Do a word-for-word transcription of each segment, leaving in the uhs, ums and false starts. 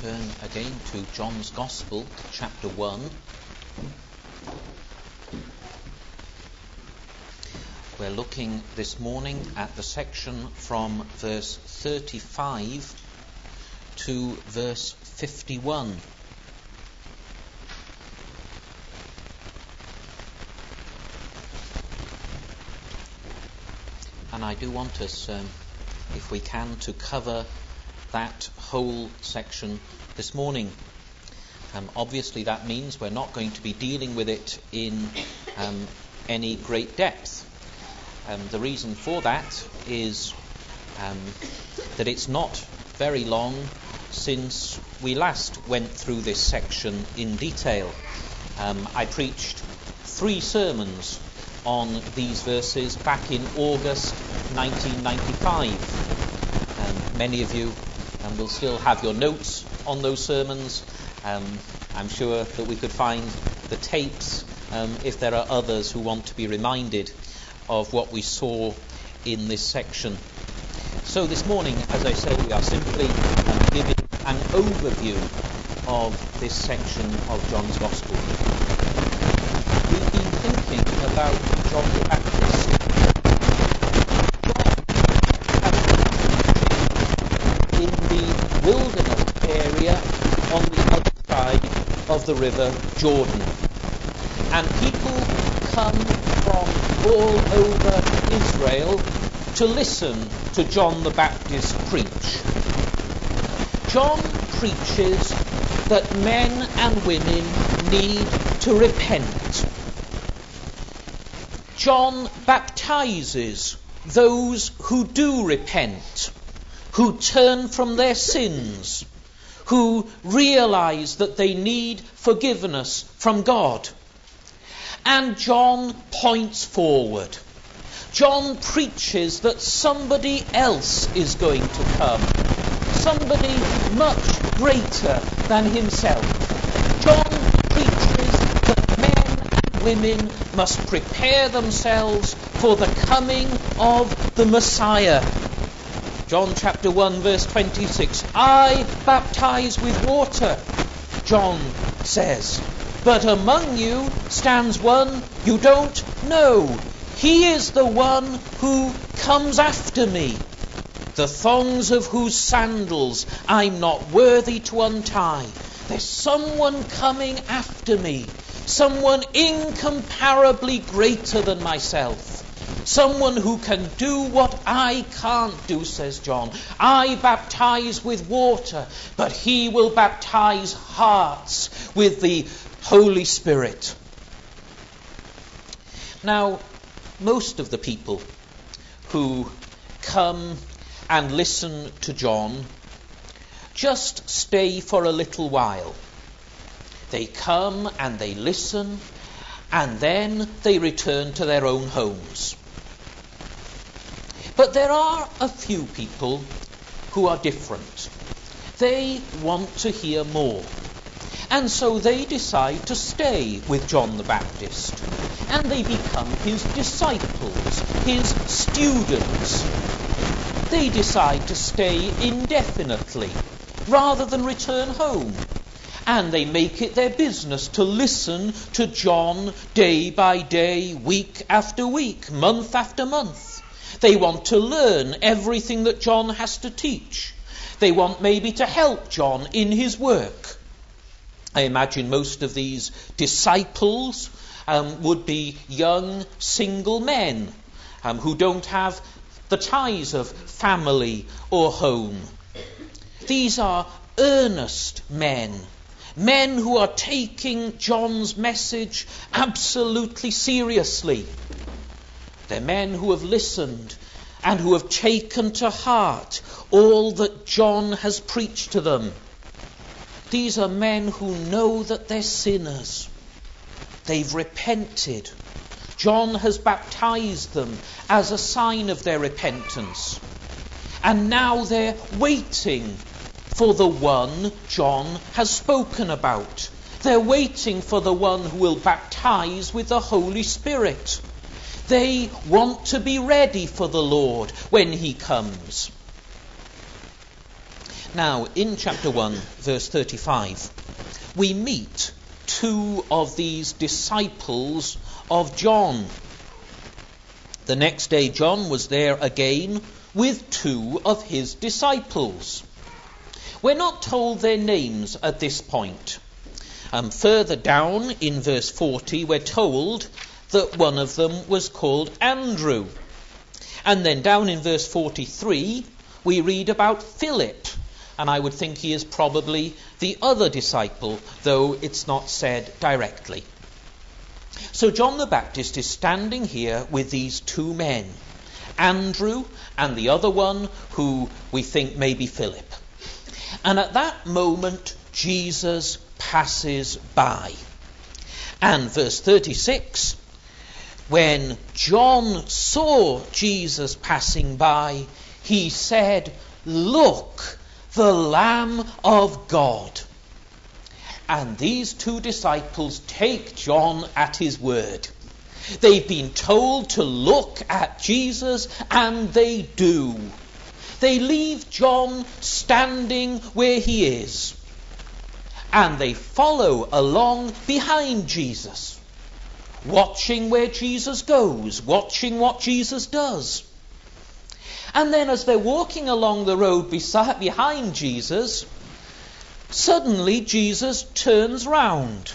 turn again to John's Gospel, chapter one. We're looking this morning at the section from verse thirty-five to verse fifty-one. And I do want us, um, if we can, to cover that whole section this morning. Um, obviously that means we're not going to be dealing with it in um, any great depth. Um, the reason for that is um, that it's not very long since we last went through this section in detail. Um, I preached three sermons on these verses back in August nineteen ninety-five. Um, many of you um, will still have your notes on those sermons. Um, I'm sure that we could find the tapes um, if there are others who want to be reminded of what we saw in this section. So this morning, as I said, we are simply um, giving an overview of this section of John's Gospel. We've been thinking about John the Baptist. John in the wilderness area on the other side of the river Jordan. And people come from all over Israel to listen to John the Baptist preach. John preaches that men and women need to repent. John baptizes those who do repent, who turn from their sins, who realize that they need forgiveness from God. And John points forward. John preaches that somebody else is going to come, somebody much greater than himself. John preaches that men and women must prepare themselves for the coming of the Messiah. John chapter one verse twenty-six, I baptize with water, John says, but among you stands one you don't know. He is the one who comes after me, the thongs of whose sandals I'm not worthy to untie. There's someone coming after me, someone incomparably greater than myself. Someone who can do what I can't do, says John. I baptize with water, but he will baptize hearts with the Holy Spirit. Now, most of the people who come and listen to John just stay for a little while. They come and they listen, and then they return to their own homes. But there are a few people who are different. They want to hear more. And so they decide to stay with John the Baptist. And they become his disciples, his students. They decide to stay indefinitely rather than return home. And they make it their business to listen to John day by day, week after week, month after month. They want to learn everything that John has to teach. They want maybe to help John in his work. I imagine most of these disciples um, would be young single men um, who don't have the ties of family or home. These are earnest men, men who are taking John's message absolutely seriously. They're men who have listened and who have taken to heart all that John has preached to them. These are men who know that they're sinners. They've repented. John has baptized them as a sign of their repentance. And now they're waiting for the one John has spoken about. They're waiting for the one who will baptize with the Holy Spirit. They want to be ready for the Lord when he comes. Now, in chapter one, verse thirty-five, we meet two of these disciples of John. The next day, John was there again with two of his disciples. We're not told their names at this point. Um, further down in verse forty, we're told that one of them was called Andrew. And then down in verse forty-three, we read about Philip. And I would think he is probably the other disciple, though it's not said directly. So John the Baptist is standing here with these two men, Andrew and the other one who we think may be Philip. And at that moment, Jesus passes by. And verse thirty-six, when John saw Jesus passing by, he said, "Look, the Lamb of God." And these two disciples take John at his word. They've been told to look at Jesus, and they do. They leave John standing where he is, and they follow along behind Jesus, watching where Jesus goes, watching what Jesus does. And then as they're walking along the road beside, behind Jesus, suddenly Jesus turns round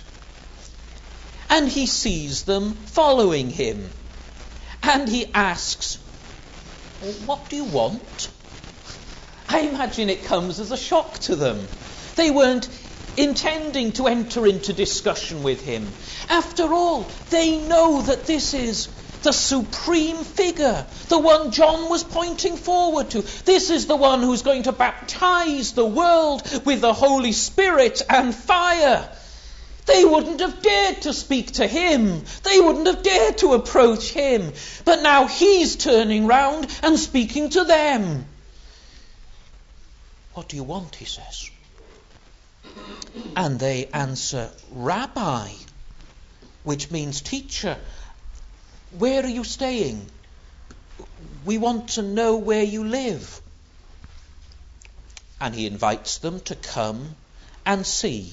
and he sees them following him. And he asks, "What do you want?" I imagine it comes as a shock to them. They weren't intending to enter into discussion with him. After all, they know that this is the supreme figure, the one John was pointing forward to. This is the one who's going to baptize the world with the Holy Spirit and fire. They wouldn't have dared to speak to him. They wouldn't have dared to approach him. But now he's turning round and speaking to them. "What do you want?" he says. And they answer, "Rabbi," which means teacher. "Where are you staying? We want to know where you live." And he invites them to come and see.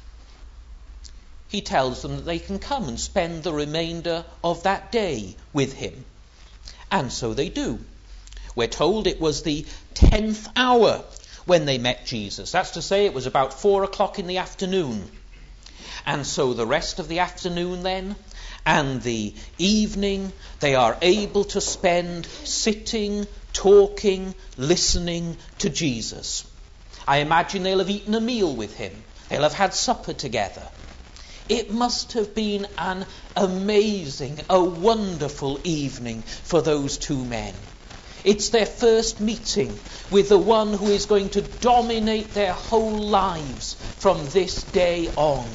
He tells them that they can come and spend the remainder of that day with him. And so they do. We're told it was the tenth hour when they met Jesus. That's to say, it was about four o'clock in the afternoon. And so the rest of the afternoon then, and the evening, they are able to spend sitting, talking, listening to Jesus. I imagine they'll have eaten a meal with him. They'll have had supper together. It must have been an amazing, a wonderful evening for those two men. It's their first meeting with the one who is going to dominate their whole lives from this day on.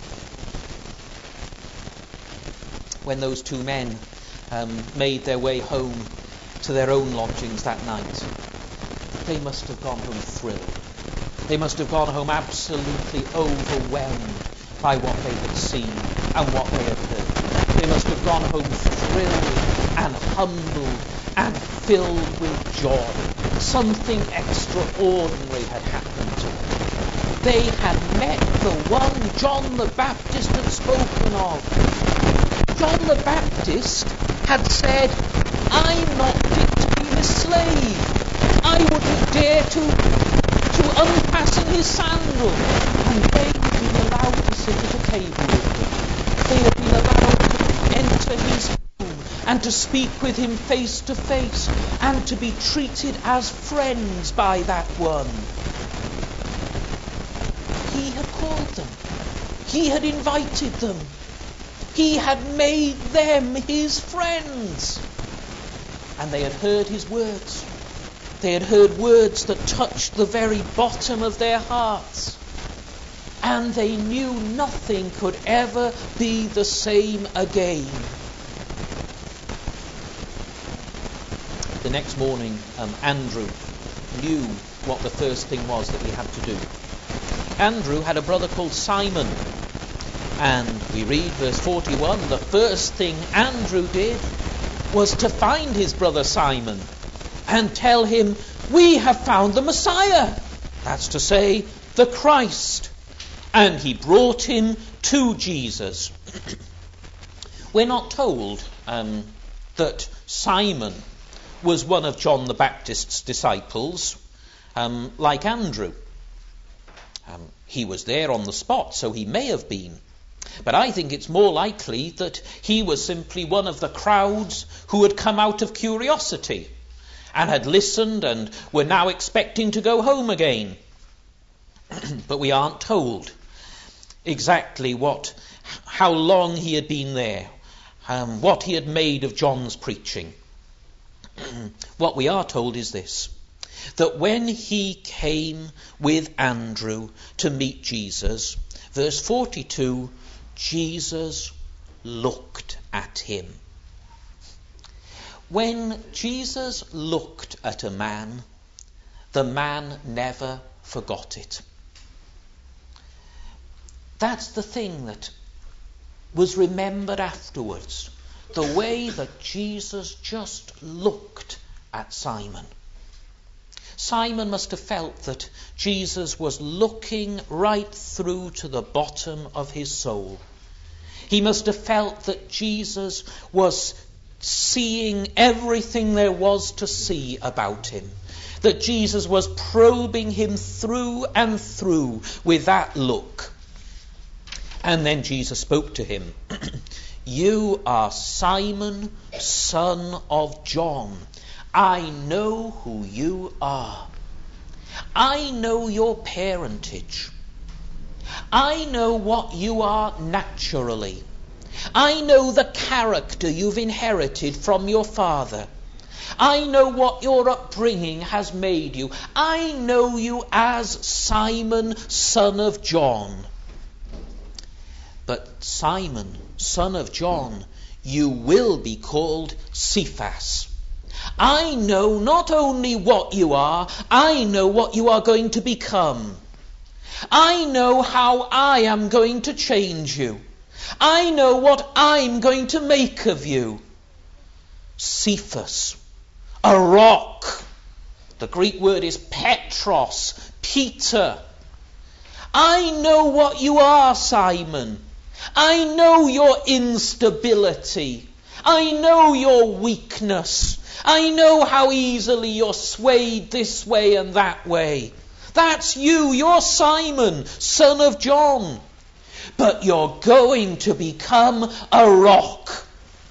When those two men um, made their way home to their own lodgings that night, they must have gone home thrilled. They must have gone home absolutely overwhelmed by what they had seen and what they had heard. They must have gone home thrilled and humbled and filled with joy. Something extraordinary had happened to them. They had met the one John the Baptist had spoken of. John the Baptist had said, "I'm not fit to be his slave. I wouldn't dare to, to unfasten his sandal." And they had been allowed to sit at a table with him. They had been allowed to enter his home and to speak with him face to face and to be treated as friends by that one. He had called them. He had invited them. He had made them his friends. And they had heard his words. They had heard words that touched the very bottom of their hearts. And they knew nothing could ever be the same again. The next morning, um, Andrew knew what the first thing was that he had to do. Andrew had a brother called Simon. And we read verse forty-one, the first thing Andrew did was to find his brother Simon and tell him, "We have found the Messiah. That's to say, the Christ. And he brought him to Jesus. We're not told um, that Simon was one of John the Baptist's disciples, um, like Andrew. Um, he was there on the spot, so he may have been. But I think it's more likely that he was simply one of the crowds who had come out of curiosity and had listened and were now expecting to go home again. But we aren't told exactly what, how long he had been there, um, what he had made of John's preaching. What we are told is this, that when he came with Andrew to meet Jesus, verse forty-two, Jesus looked at him. When Jesus looked at a man, the man never forgot it. That's the thing that was remembered afterwards, the way that Jesus just looked at Simon. Simon must have felt that Jesus was looking right through to the bottom of his soul. He must have felt that Jesus was seeing everything there was to see about him, that Jesus was probing him through and through with that look. And then Jesus spoke to him. You are Simon, son of John. I know who you are. I know your parentage. I know what you are naturally. I know the character you've inherited from your father. I know what your upbringing has made you. I know you as Simon, son of John. But Simon, son of John, you will be called Cephas. I know not only what you are, I know what you are going to become. I know how I am going to change you. I know what I'm going to make of you. Cephas, a rock. The Greek word is Petros, Peter. I know what you are, Simon. I know your instability. I know your weakness. I know how easily you're swayed this way and that way. That's you. You're Simon, son of John. But you're going to become a rock.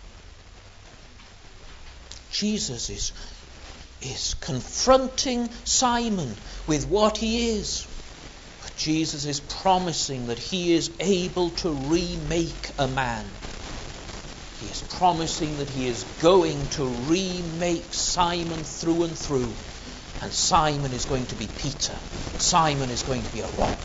Jesus is, is confronting Simon with what he is. But Jesus is promising that he is able to remake a man. He is promising that he is going to remake Simon through and through. And Simon is going to be Peter. Simon is going to be a rock.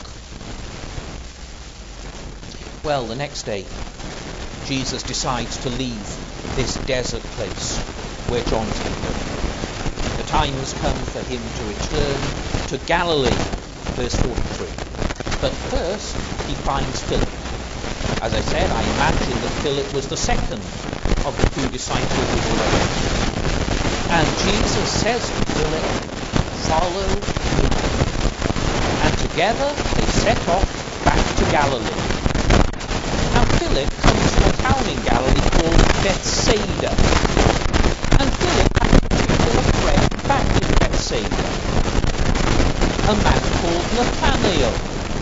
Well, the next day, Jesus decides to leave this desert place where John's been going. The time has come for him to return to Galilee, verse forty-three. But first, he finds Philip. As I said, I imagine that Philip was the second of the two disciples who were away. And Jesus says to Philip, follow me. And together they set off back to Galilee. Now Philip comes from a town in Galilee called Bethsaida. And Philip had a particular friend back in Bethsaida, a man called Nathanael.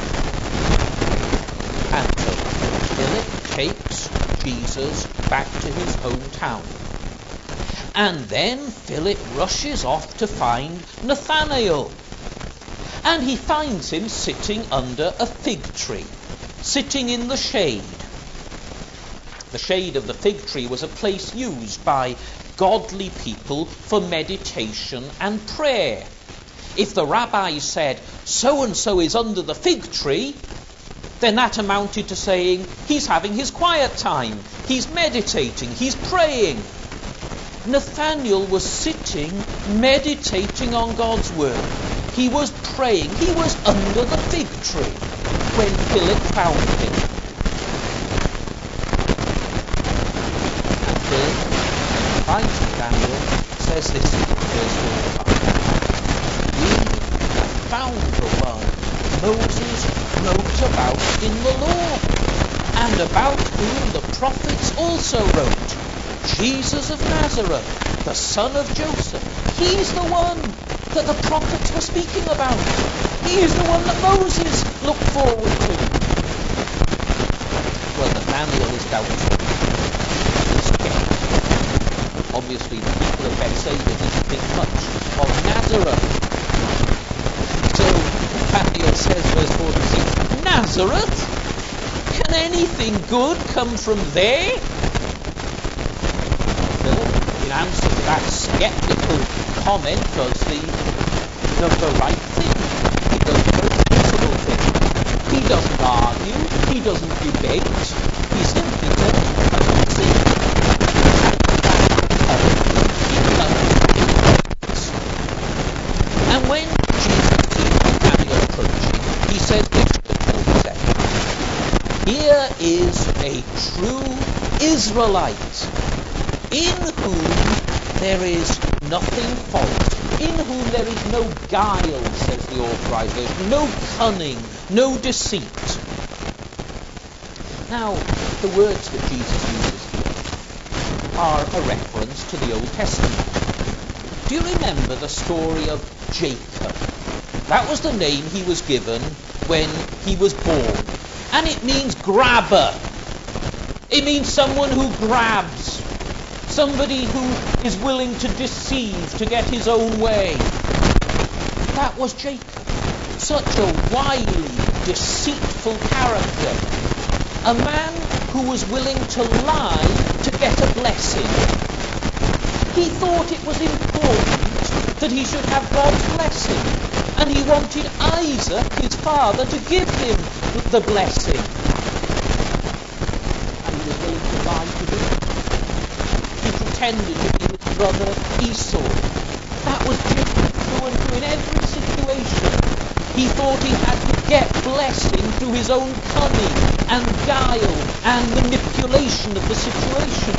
And so Philip takes Jesus back to his hometown. And then Philip rushes off to find Nathanael. And he finds him sitting under a fig tree, sitting in the shade. The shade of the fig tree was a place used by godly people for meditation and prayer. If the rabbis said, so-and-so is under the fig tree, then that amounted to saying, he's having his quiet time, he's meditating, he's praying. Nathanael was sitting, meditating on God's word. He was praying. He was under the fig tree when Philip found him. And Philip, when he finds Nathanael, says this in verse forty-five. We have found the Moses wrote about in the law, and about whom the prophets also wrote. Jesus of Nazareth, the son of Joseph. He's the one that the prophets were speaking about. He is the one that Moses looked forward to. Well, Nathanael is doubtful. He's skeptical. Obviously, the people of Bethsaida didn't think much of Nazareth. So Nathanael says, verse forty-six, Nazareth? Can anything good come from there? Philip, in answer to that sceptical comment, does the, the, the right thing. He does the most sensible thing. He doesn't argue. He doesn't debate. He simply says, come and see. And when Jesus sees Nathanael approaching, he says this to forty-seven. Here is a true Israelite, in whom there is nothing false, in whom there is no guile, says the Authorized Version, no cunning, no deceit. Now, the words that Jesus uses here are a reference to the Old Testament. Do you remember the story of Jacob? That was the name he was given when he was born. And it means grabber. It means someone who grabs. Somebody who is willing to deceive, to get his own way. That was Jacob. Such a wily, deceitful character. A man who was willing to lie to get a blessing. He thought it was important that he should have God's blessing. And he wanted Isaac, his father, to give him the blessing. And he was willing to lie to do it. He pretended to be his brother Esau. That was Jacob through and through in every situation. He thought he had to get blessing through his own cunning and guile and manipulation of the situation.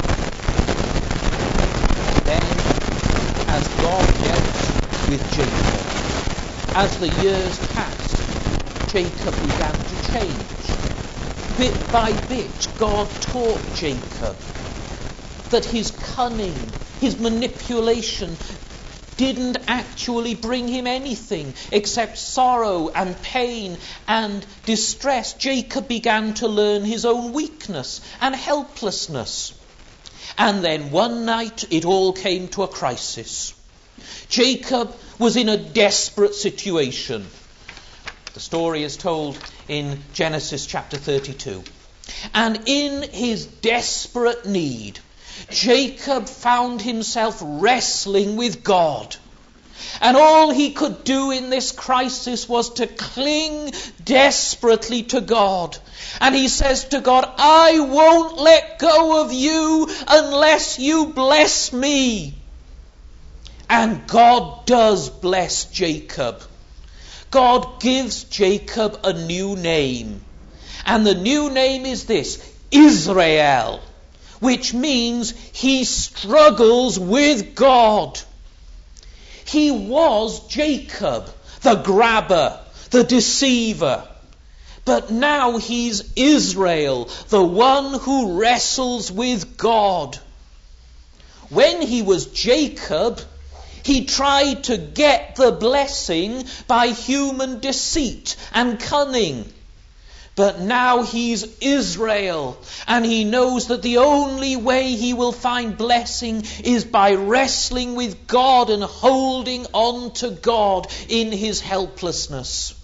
Then, as God dealt with Jacob, as the years passed, Jacob began to change. Bit by bit, God taught Jacob that his cunning, his manipulation, didn't actually bring him anything except sorrow and pain and distress. Jacob began to learn his own weakness and helplessness. And then one night it all came to a crisis. Jacob was in a desperate situation. The story is told in Genesis chapter thirty-two. And in his desperate need, Jacob found himself wrestling with God. And all he could do in this crisis was to cling desperately to God. And he says to God, I won't let go of you unless you bless me. And God does bless Jacob. God gives Jacob a new name. And the new name is this, Israel, which means he struggles with God. He was Jacob, the grabber, the deceiver. But now he's Israel, the one who wrestles with God. When he was Jacob, he tried to get the blessing by human deceit and cunning. But now he's Israel, and he knows that the only way he will find blessing is by wrestling with God and holding on to God in his helplessness.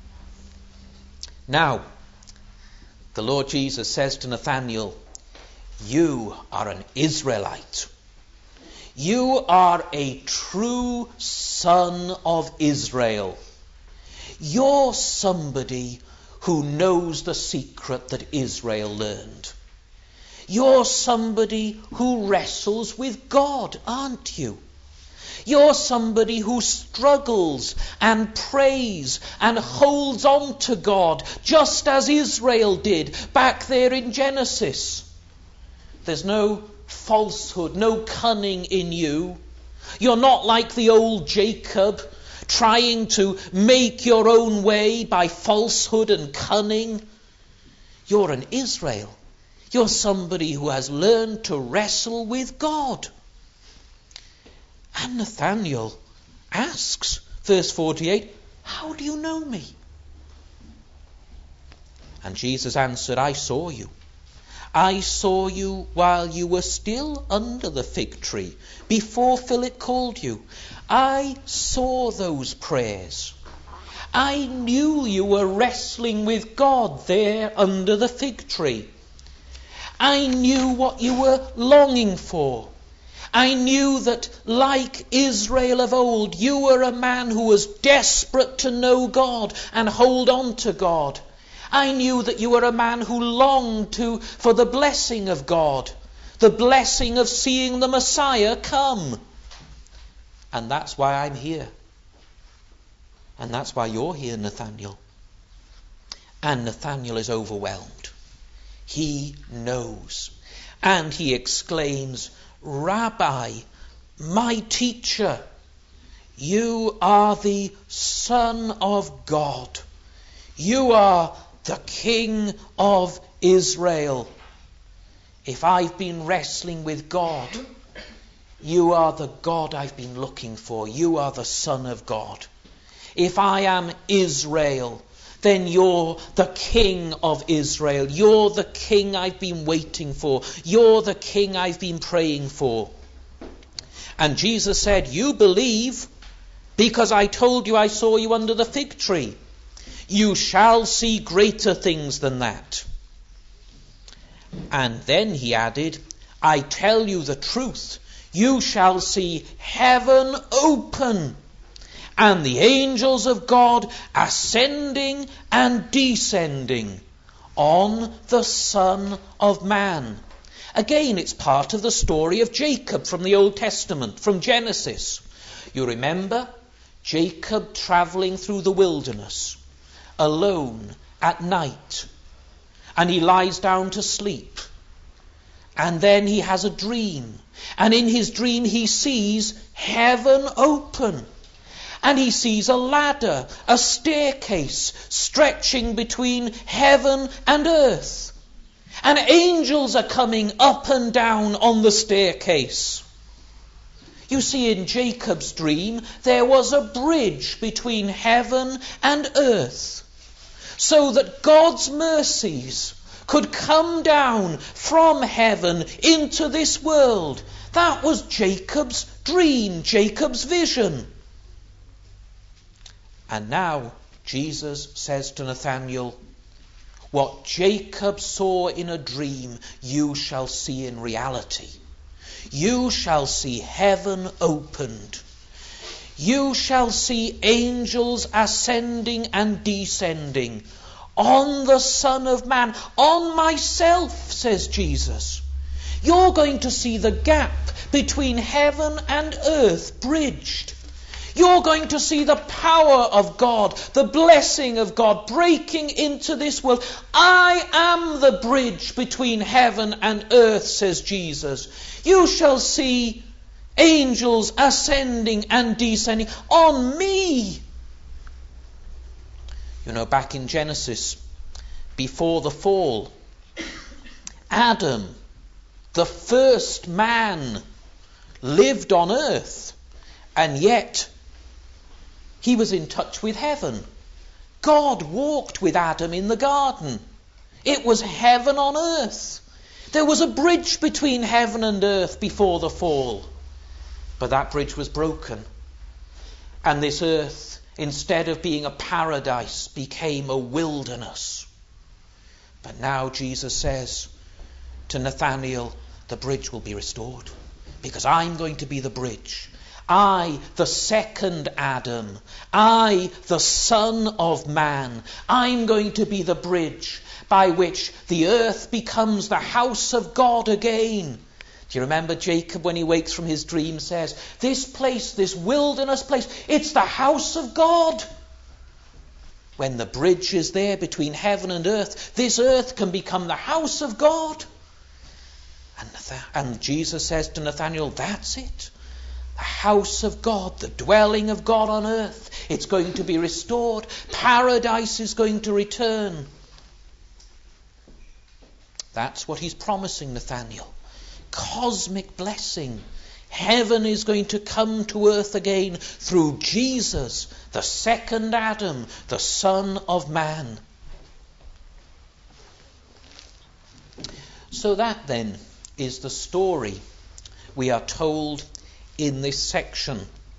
Now, the Lord Jesus says to Nathanael, you are an Israelite. You are a true son of Israel. You're somebody who knows the secret that Israel learned. You're somebody who wrestles with God, aren't you? You're somebody who struggles and prays and holds on to God, just as Israel did back there in Genesis. There's no falsehood, no cunning in you. You're not like the old Jacob, trying to make your own way by falsehood and cunning. You're an Israel. You're somebody who has learned to wrestle with God. And Nathanael asks, verse forty-eight, how do you know me? And Jesus answered, I saw you. I saw you while you were still under the fig tree, before Philip called you. I saw those prayers. I knew you were wrestling with God there under the fig tree. I knew what you were longing for. I knew that, like Israel of old, you were a man who was desperate to know God and hold on to God. I knew that you were a man who longed to for the blessing of God, the blessing of seeing the Messiah come. And that's why I'm here. And that's why you're here, Nathanael. And Nathanael is overwhelmed. He knows. And he exclaims, Rabbi, my teacher, you are the Son of God. You are the King of Israel. If I've been wrestling with God, you are the God I've been looking for. You are the Son of God. If I am Israel, then you're the King of Israel. You're the King I've been waiting for. You're the King I've been praying for. And Jesus said, you believe because I told you I saw you under the fig tree. You shall see greater things than that. And then he added, I tell you the truth. You shall see heaven open and the angels of God ascending and descending on the Son of Man. Again, it's part of the story of Jacob from the Old Testament, from Genesis. You remember Jacob travelling through the wilderness, alone at night, and he lies down to sleep. And then he has a dream, and in his dream he sees heaven open. And he sees a ladder, a staircase stretching between heaven and earth. And angels are coming up and down on the staircase. You see, in Jacob's dream, there was a bridge between heaven and earth, so that God's mercies could come down from heaven into this world. That was Jacob's dream, Jacob's vision. And now Jesus says to Nathanael, what Jacob saw in a dream, you shall see in reality. You shall see heaven opened. You shall see angels ascending and descending on the Son of Man, on myself, says Jesus. You're going to see the gap between heaven and earth bridged. You're going to see the power of God, the blessing of God breaking into this world. I am the bridge between heaven and earth, says Jesus. You shall see angels ascending and descending on me. You know, back in Genesis, before the fall, Adam, the first man, lived on earth, and yet he was in touch with heaven. God walked with Adam in the garden. It was heaven on earth. There was a bridge between heaven and earth before the fall. But that bridge was broken. And this earth, instead of being a paradise, became a wilderness. But now Jesus says to Nathanael, the bridge will be restored, because I'm going to be the bridge. I, the second Adam, I, the Son of Man, I'm going to be the bridge by which the earth becomes the house of God again. Do you remember Jacob, when he wakes from his dream, says, this place, this wilderness place, it's the house of God. When the bridge is there between heaven and earth, this earth can become the house of God. And, and Jesus says to Nathanael, that's it. The house of God, the dwelling of God on earth, it's going to be restored. Paradise is going to return. That's what he's promising Nathanael. Cosmic blessing. Heaven is going to come to earth again through Jesus, the second Adam, the Son of Man. So that then is the story we are told in this section.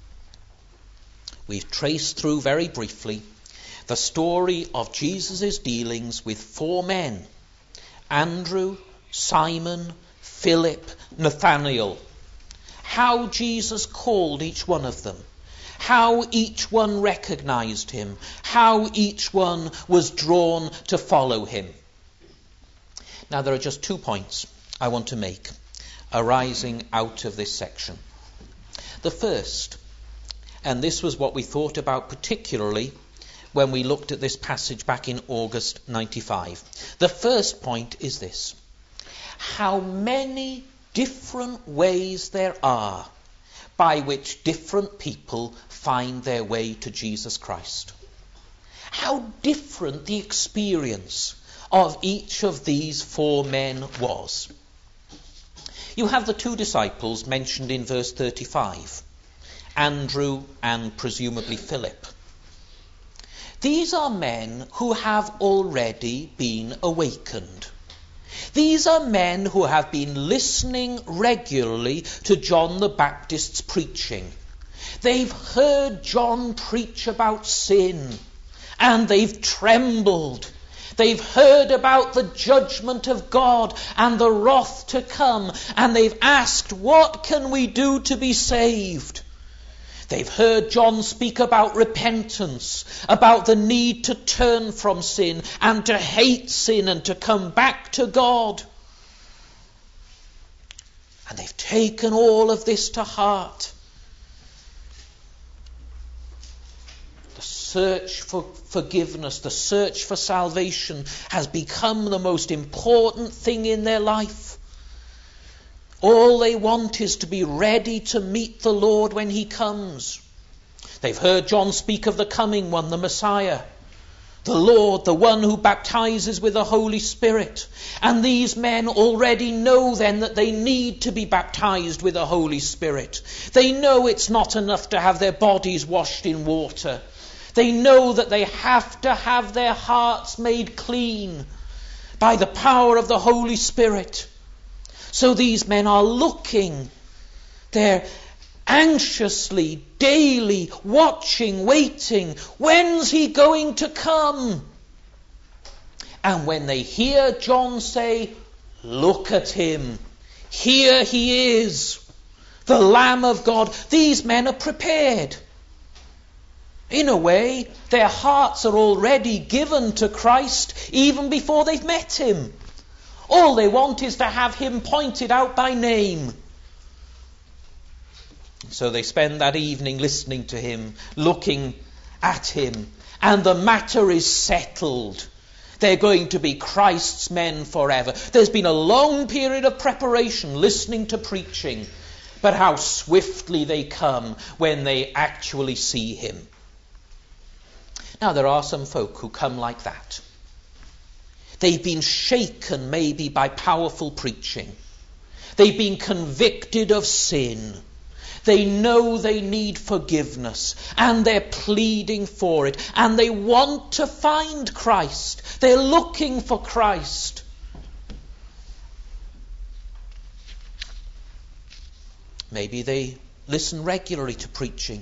We've traced through very briefly the story of Jesus' dealings with four men: Andrew, Simon, Philip, Nathanael. How Jesus called each one of them. How each one recognized him. How each one was drawn to follow him. Now there are just two points I want to make arising out of this section. The first, and this was what we thought about particularly when we looked at this passage back in August ninety-five. The first point is this: how many different ways there are by which different people find their way to Jesus Christ. How different the experience of each of these four men was. You have the two disciples mentioned in verse thirty-five, Andrew and presumably Philip. These are men who have already been awakened. These are men who have been listening regularly to John the Baptist's preaching. They've heard John preach about sin, and they've trembled. They've heard about the judgment of God and the wrath to come, and they've asked, what can we do to be saved? They've heard John speak about repentance, about the need to turn from sin and to hate sin and to come back to God. And they've taken all of this to heart. The search for forgiveness, the search for salvation has become the most important thing in their life. All they want is to be ready to meet the Lord when he comes. They've heard John speak of the coming one, the Messiah, the Lord, the one who baptizes with the Holy Spirit. And these men already know then that they need to be baptized with the Holy Spirit. They know it's not enough to have their bodies washed in water. They know that they have to have their hearts made clean by the power of the Holy Spirit. So these men are looking. They're anxiously, daily, watching, waiting. When's he going to come? And when they hear John say, look at him. Here he is, the Lamb of God. These men are prepared. In a way, their hearts are already given to Christ even before they've met him. All they want is to have him pointed out by name. So they spend that evening listening to him, looking at him, and the matter is settled. They're going to be Christ's men forever. There's been a long period of preparation, listening to preaching, but how swiftly they come when they actually see him. Now, there are some folk who come like that. They've been shaken maybe by powerful preaching. They've been convicted of sin. They know they need forgiveness, and they're pleading for it, and they want to find Christ. They're looking for Christ. Maybe they listen regularly to preaching,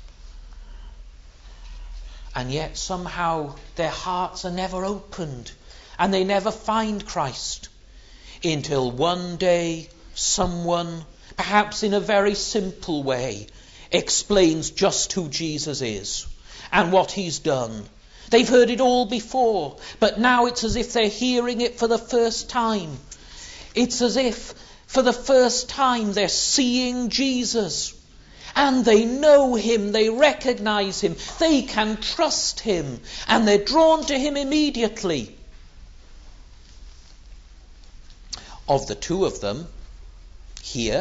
and yet somehow their hearts are never opened. And they never find Christ until one day someone, perhaps in a very simple way, explains just who Jesus is and what he's done. They've heard it all before, but now it's as if they're hearing it for the first time. It's as if for the first time they're seeing Jesus. And they know him, they recognize him, they can trust him, and they're drawn to him immediately. Of the two of them here,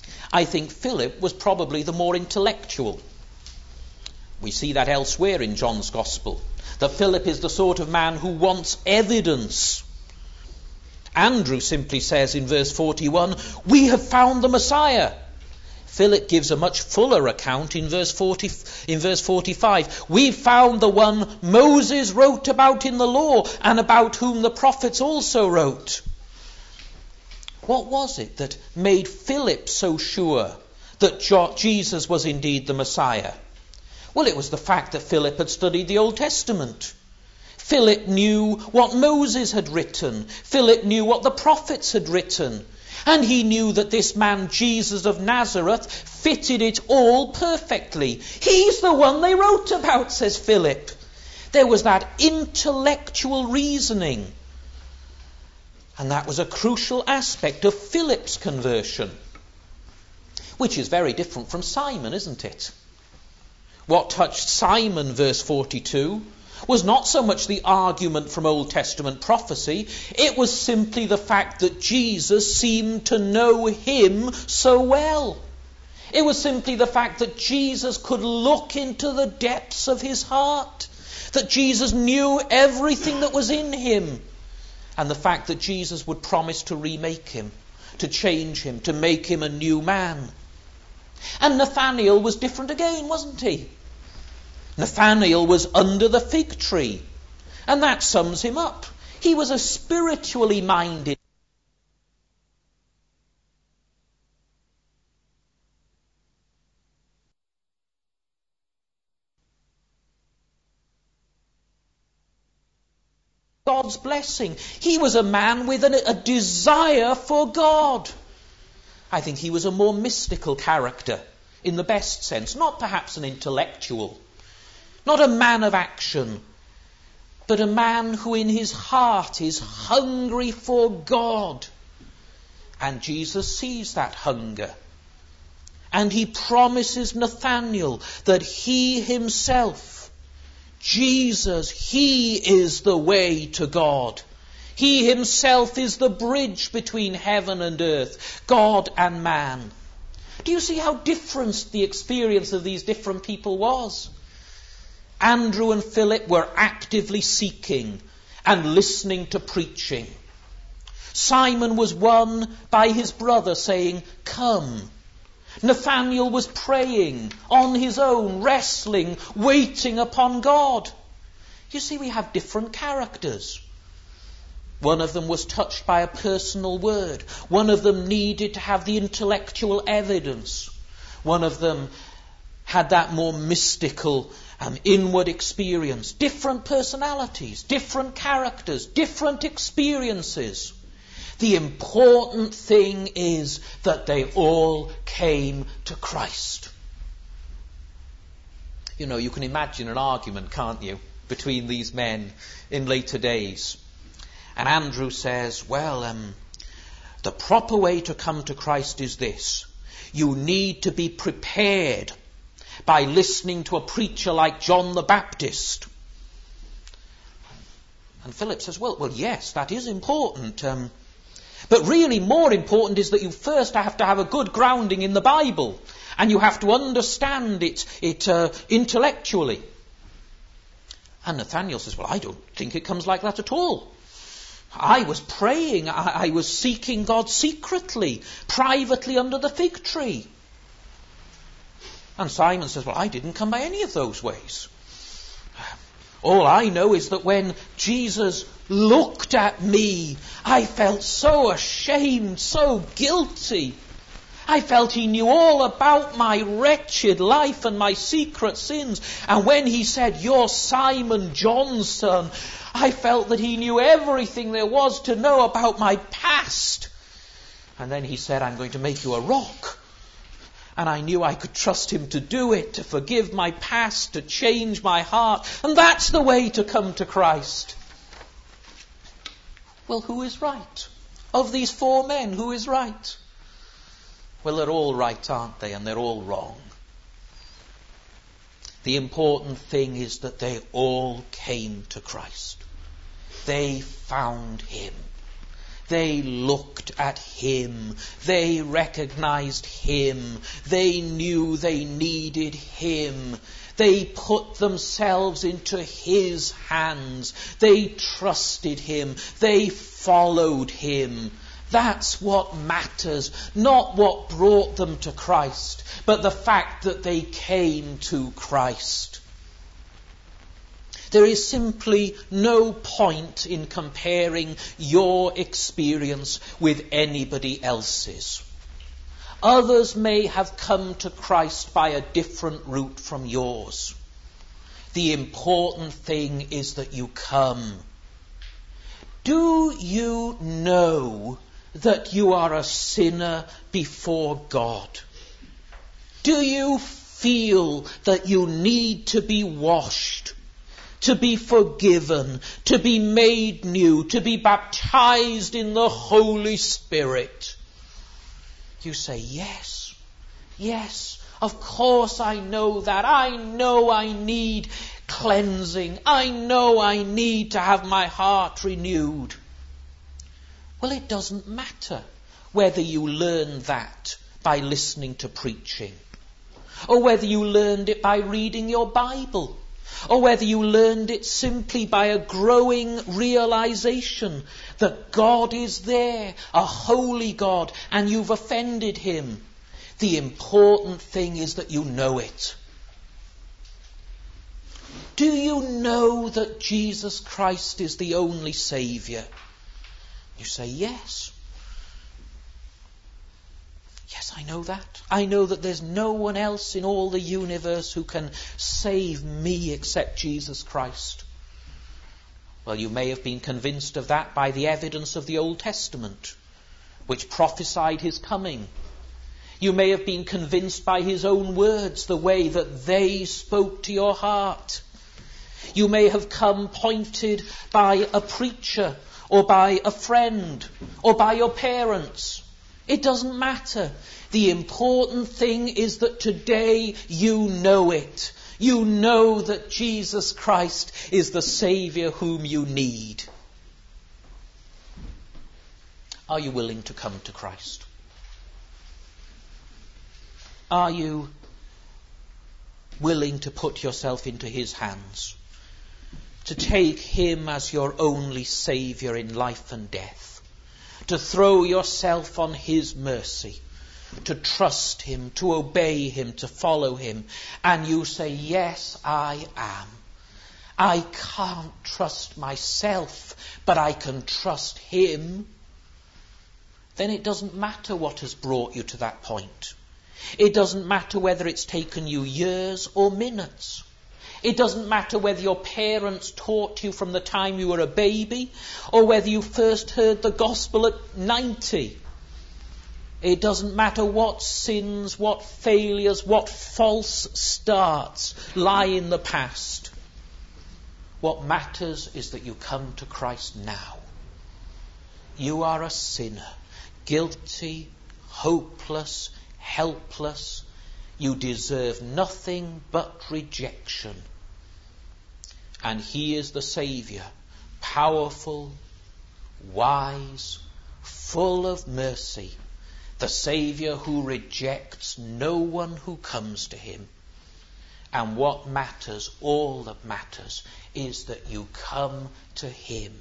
I think Philip was probably the more intellectual. We see that elsewhere in John's Gospel, that Philip is the sort of man who wants evidence. Andrew simply says in verse forty-one, "We have found the Messiah." Philip gives a much fuller account in verse forty, in verse forty-five. "We've found the one Moses wrote about in the law, and about whom the prophets also wrote." What was it that made Philip so sure that Jesus was indeed the Messiah? Well, it was the fact that Philip had studied the Old Testament. Philip knew what Moses had written. Philip knew what the prophets had written. And he knew that this man, Jesus of Nazareth, fitted it all perfectly. He's the one they wrote about, says Philip. There was that intellectual reasoning. And that was a crucial aspect of Philip's conversion. Which is very different from Simon, isn't it? What touched Simon, verse forty-two, was not so much the argument from Old Testament prophecy. It was simply the fact that Jesus seemed to know him so well. It was simply the fact that Jesus could look into the depths of his heart, that Jesus knew everything that was in him, and the fact that Jesus would promise to remake him, to change him, to make him a new man. And Nathanael was different again, wasn't he? Nathanael was under the fig tree, and that sums him up. He was a spiritually minded God's blessing. He was a man with an, a desire for God. I think he was a more mystical character in the best sense, not perhaps an intellectual, not a man of action, but a man who in his heart is hungry for God. And Jesus sees that hunger. And he promises Nathanael that he himself, Jesus, he is the way to God. He himself is the bridge between heaven and earth, God and man. Do you see how different the experience of these different people was? Andrew and Philip were actively seeking and listening to preaching. Simon was won by his brother saying, "Come." Nathanael was praying on his own, wrestling, waiting upon God. You see, we have different characters. One of them was touched by a personal word. One of them needed to have the intellectual evidence. One of them had that more mystical um, inward experience. Different personalities, different characters, different experiences. The important thing is that they all came to Christ. You know, you can imagine an argument, can't you, between these men in later days. And Andrew says, well, um, the proper way to come to Christ is this. You need to be prepared by listening to a preacher like John the Baptist. And Philip says, well, well, yes, that is important. Um, but really more important is that you first have to have a good grounding in the Bible. And you have to understand it, it uh, intellectually. And Nathanael says, well, I don't think it comes like that at all. I was praying, I, I was seeking God secretly, privately under the fig tree. And Simon says, well, I didn't come by any of those ways. All I know is that when Jesus looked at me, I felt so ashamed, so guilty. I felt he knew all about my wretched life and my secret sins. And when he said, you're Simon, John's son, I felt that he knew everything there was to know about my past. And then he said, I'm going to make you a rock. And I knew I could trust him to do it, to forgive my past, to change my heart. And that's the way to come to Christ. Well, who is right? Of these four men, who is right? Well, they're all right, aren't they? And they're all wrong. The important thing is that they all came to Christ. They found him. They looked at him. They recognized him. They knew they needed him. They put themselves into his hands. They trusted him. They followed him. That's what matters, not what brought them to Christ, but the fact that they came to Christ. There is simply no point in comparing your experience with anybody else's. Others may have come to Christ by a different route from yours. The important thing is that you come. Do you know that you are a sinner before God? Do you feel that you need to be washed, to be forgiven, to be made new, to be baptized in the Holy Spirit? You say, yes, yes, of course I know that. I know I need cleansing. I know I need to have my heart renewed. Well, it doesn't matter whether you learn that by listening to preaching, or whether you learned it by reading your Bible, or whether you learned it simply by a growing realization that God is there, a holy God, and you've offended him. The important thing is that you know it. Do you know that Jesus Christ is the only Saviour? You say, yes. Yes, I know that. I know that there's no one else in all the universe who can save me except Jesus Christ. Well, you may have been convinced of that by the evidence of the Old Testament, which prophesied his coming. You may have been convinced by his own words, the way that they spoke to your heart. You may have come pointed by a preacher, or by a friend, or by your parents. It doesn't matter. The important thing is that today you know it. You know that Jesus Christ is the Saviour whom you need. Are you willing to come to Christ? Are you willing to put yourself into his hands? To take him as your only Saviour in life and death? To throw yourself on his mercy, to trust him, to obey him, to follow him, and you say, yes, I am. I can't trust myself, but I can trust him. Then it doesn't matter what has brought you to that point. It doesn't matter whether it's taken you years or minutes. It doesn't matter whether your parents taught you from the time you were a baby, or whether you first heard the gospel at ninety. It doesn't matter what sins, what failures, what false starts lie in the past. What matters is that you come to Christ now. You are a sinner, guilty, hopeless, helpless. You deserve nothing but rejection. And he is the Saviour, powerful, wise, full of mercy, the Saviour who rejects no one who comes to him. And what matters, all that matters, is that you come to him.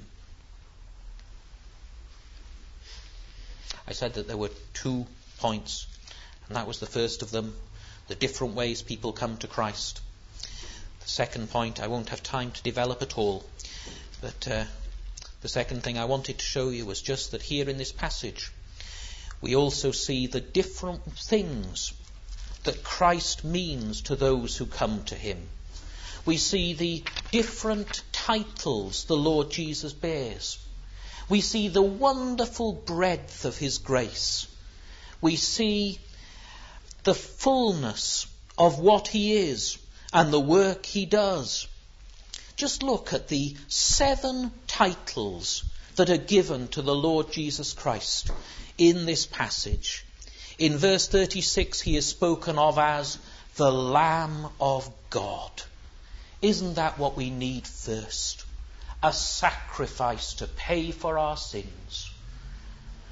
I said that there were two points, and that was the first of them, the different ways people come to Christ. The second point I won't have time to develop at all, but uh, the second thing I wanted to show you was just that here in this passage we also see the different things that Christ means to those who come to him. We see the different titles the Lord Jesus bears. We see the wonderful breadth of his grace. We see the fullness of what he is and the work he does. Just look at the seven titles that are given to the Lord Jesus Christ in this passage. In verse thirty-six, he is spoken of as the Lamb of God. Isn't that what we need first? A sacrifice to pay for our sins.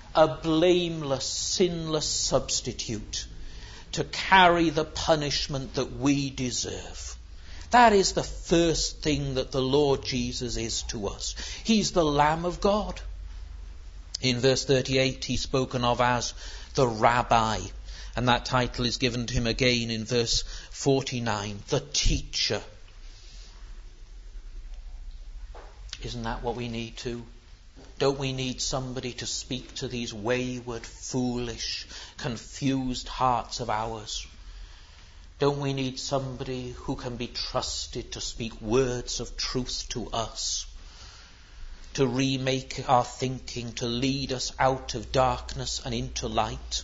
a blameless, sinless substitute to carry the punishment that we deserve. That is the first thing that the Lord Jesus is to us. He's the Lamb of God. In verse thirty-eight, he's spoken of as the Rabbi, and that title is given to him again in verse forty-nine, the Teacher. Isn't that what we need too? Don't we need somebody to speak to these wayward, foolish, confused hearts of ours? Don't we need somebody who can be trusted to speak words of truth to us, to remake our thinking, to lead us out of darkness and into light?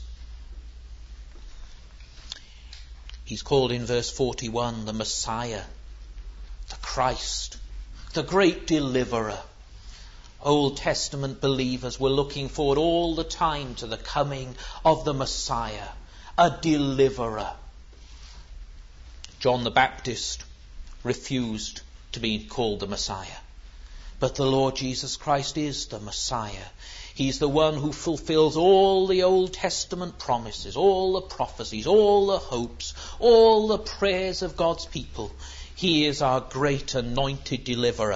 He's called in verse forty-one the Messiah, the Christ, the great deliverer. Old Testament believers were looking forward all the time to the coming of the Messiah, a deliverer. John the Baptist refused to be called the Messiah. But the Lord Jesus Christ is the Messiah. He's the one who fulfills all the Old Testament promises, all the prophecies, all the hopes, all the prayers of God's people. He is our great anointed deliverer.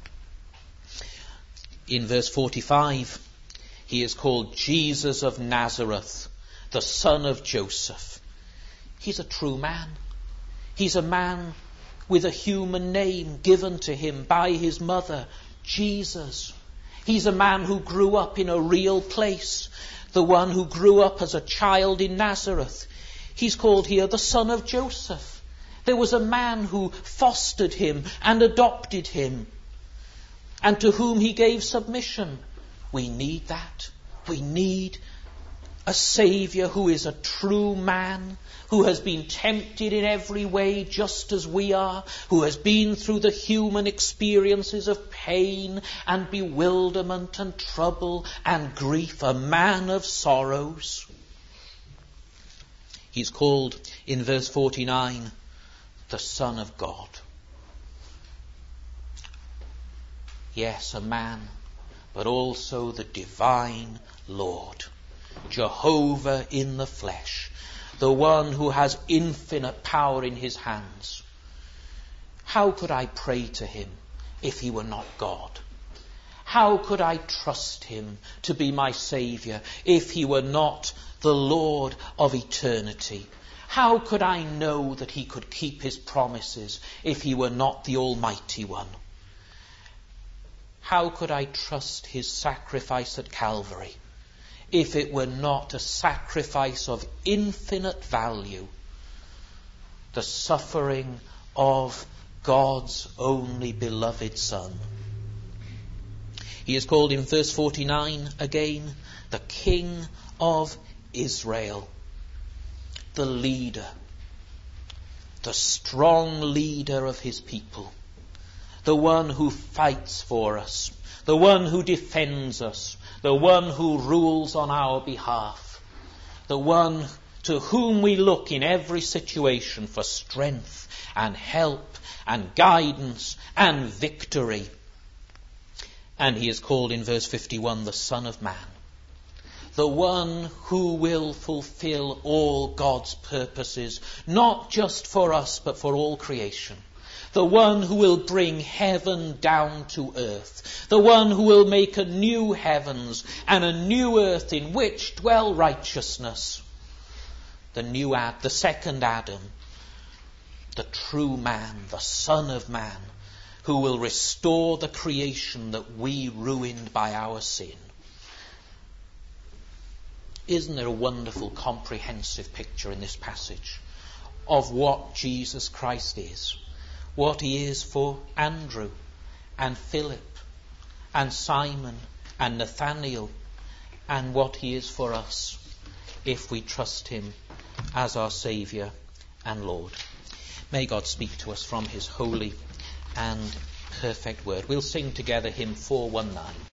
In verse forty-five, he is called Jesus of Nazareth, the son of Joseph. He's a true man. He's a man with a human name given to him by his mother, Jesus. He's a man who grew up in a real place, the one who grew up as a child in Nazareth. He's called here the son of Joseph. There was a man who fostered him and adopted him, and to whom he gave submission. We need that. We need a Saviour who is a true man, who has been tempted in every way just as we are, who has been through the human experiences of pain and bewilderment and trouble and grief, a man of sorrows. He's called in verse forty-nine the Son of God. Yes, a man, but also the divine Lord, Jehovah in the flesh, the one who has infinite power in his hands. How could I pray to him if he were not God? How could I trust him to be my Saviour if he were not the Lord of eternity? How could I know that he could keep his promises if he were not the Almighty One? How could I trust his sacrifice at Calvary if it were not a sacrifice of infinite value, the suffering of God's only beloved Son? He is called in verse forty-nine again the King of Israel, the leader, the strong leader of his people, the one who fights for us, the one who defends us, the one who rules on our behalf, the one to whom we look in every situation for strength and help and guidance and victory. And he is called in verse fifty-one the Son of Man, the one who will fulfill all God's purposes, not just for us but for all creation. The one who will bring heaven down to earth. The one who will make a new heavens and a new earth in which dwell righteousness. The new Ad, the second Adam, the true man, the Son of Man, who will restore the creation that we ruined by our sin. Isn't there a wonderful, comprehensive picture in this passage of what Jesus Christ is? What he is for Andrew and Philip and Simon and Nathaniel, and what he is for us if we trust him as our Saviour and Lord. May God speak to us from his holy and perfect word. We'll sing together hymn four one nine.